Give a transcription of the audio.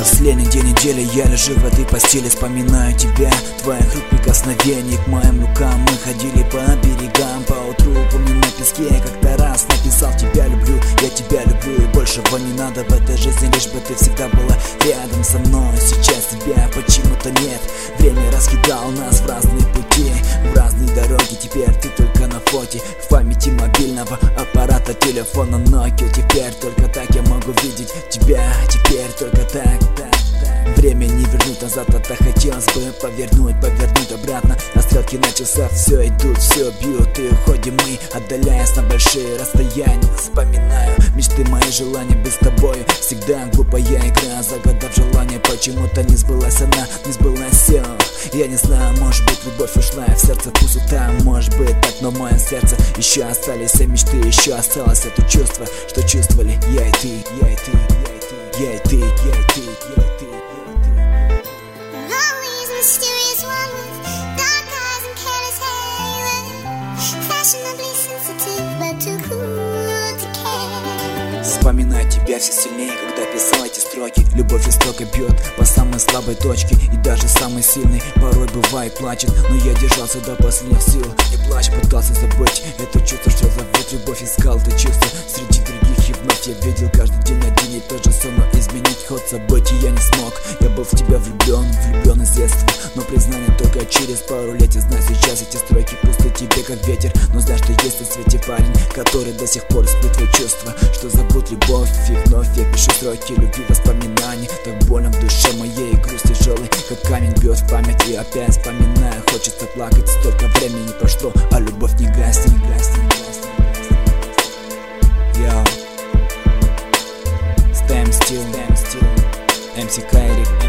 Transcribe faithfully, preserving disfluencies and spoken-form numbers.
Последний день недели я лежу в этой постели, вспоминаю тебя, твоих рук прикосновений к моим рукам. Мы ходили по берегам, поутру помню на песке, как-то раз написал: тебя люблю, я тебя люблю, и большего не надо в этой жизни, лишь бы ты всегда была рядом со мной. Сейчас тебя почему-то нет, время раскидало нас в разные пути, в разные дороги. Теперь ты только на фоте, в памяти мобильного аппарата телефона Nokia. Теперь только так я могу видеть тебя, теперь только так, так, так. Время не вернуть назад, а так хотелось бы повернуть, повернуть обратно. На стрелке на часах все идут, все бьют, и уходим мы, отдаляясь на большие расстояния. Вспоминаю мечты, мои желания быть с тобой. Всегда глупая игра, загадав желание, почему-то не сбылась она, не сбылась все. Я не знаю, может быть любовь ушла, и в сердце пустота, может быть так, но в моем сердце еще остались все мечты, еще осталось это чувство, что чувствовали я и ты, я и ты, я и ты, я и ты, я и ты, я и ты. Вспоминаю тебя все сильнее, когда писал эти строки. Любовь жестоко бьет по самой слабой точке, и даже самый сильный порой бывает плачет. Но я держался до последних сил, не плачь, пытался забыть это чувство, что зовут любовь. Искал это чувство среди других, и вновь я видел каждый день один и тот же сон. Но изменить ход событий я не смог. Я был в тебя влюблен, влюблен из детства, но признание только через пару лет. Я знаю, сейчас эти строки пусты тебе как ветер, но знаешь, что есть на свете парень, который до сих пор испытывает чувства, что забудет любовь. И вновь я пишу строки любви, воспоминаний. Так больно в душе моей, грусть тяжелый, как камень бьет в память. И опять вспоминаю, хочется плакать. Столько времени прошло, а любовь не гаснет, не гаснет, не гаснет. Yo, Stand Still, Stand Still, эм си Кайрик.